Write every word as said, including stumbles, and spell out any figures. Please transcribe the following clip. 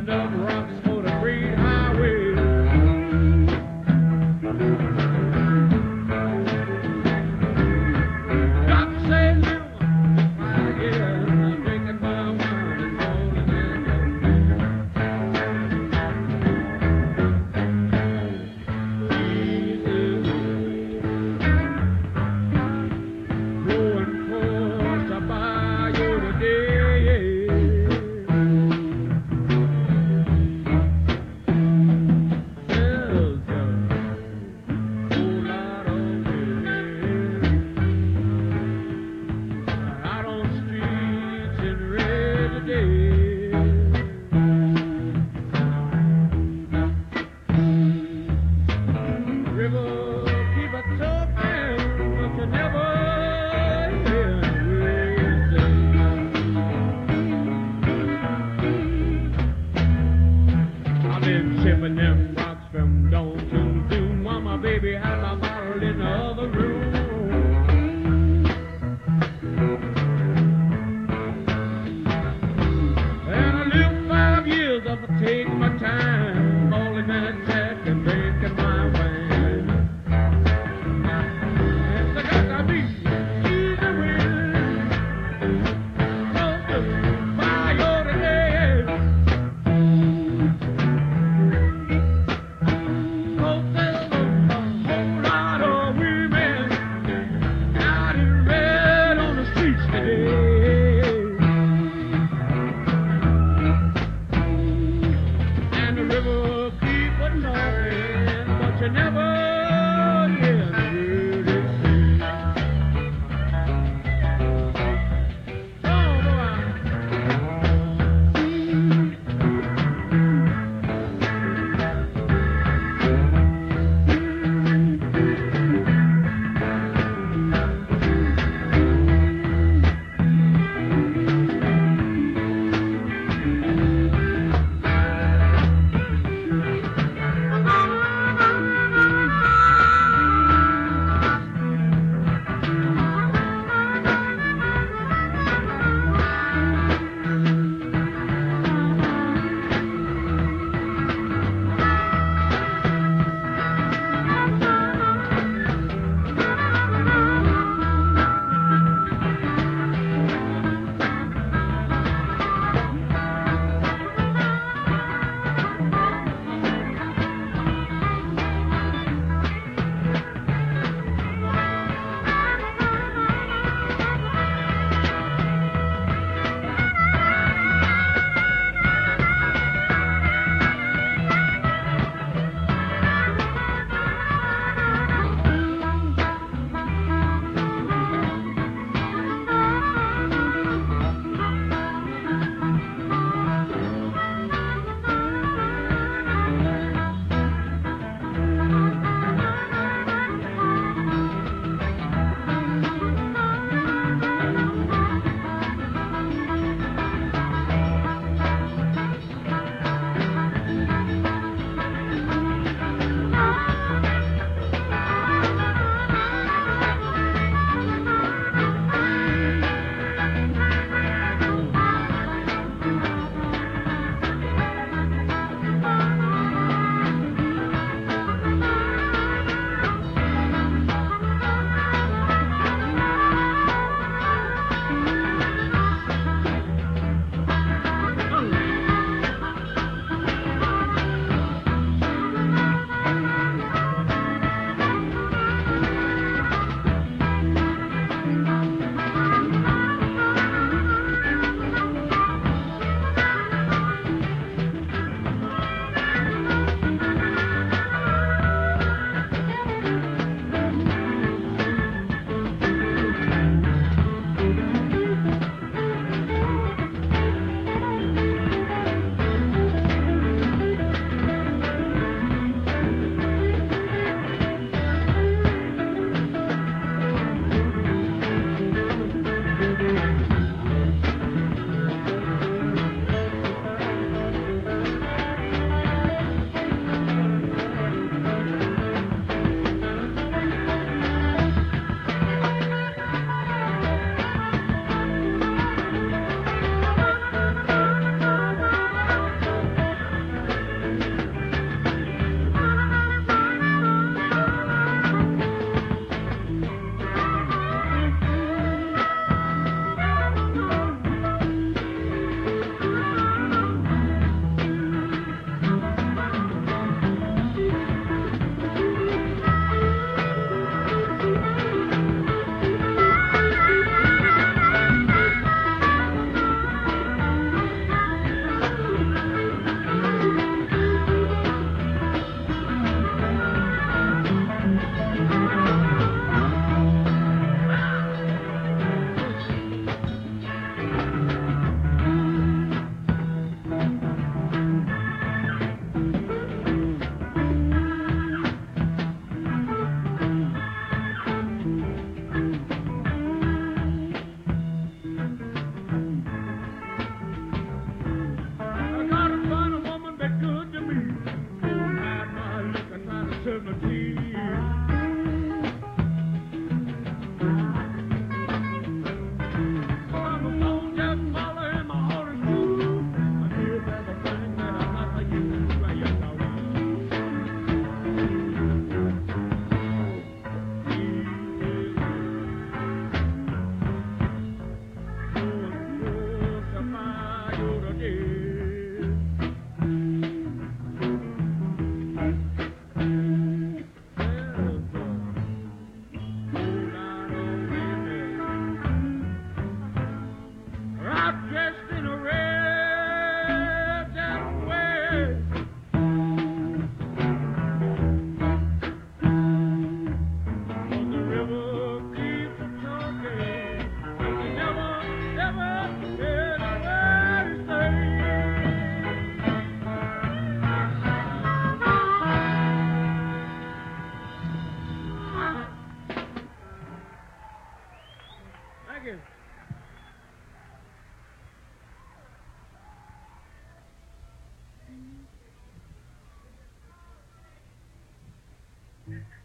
enough rocks for the great highway. Doc said, little one, if I get I'm drinking my wine and rolling in the going across the bayou today. There's a whole lot of men out on the streets in red today. River keep a talking, but you never hear me say. I've been sipping them rocks from dawn till doom while my baby had my bottle in the other room. And I lived five years of taking my time, balling that jack and drinking my wine. And I got to be easy with close to fire today. Cause there's a whole lot of women Thank you. Mm-hmm.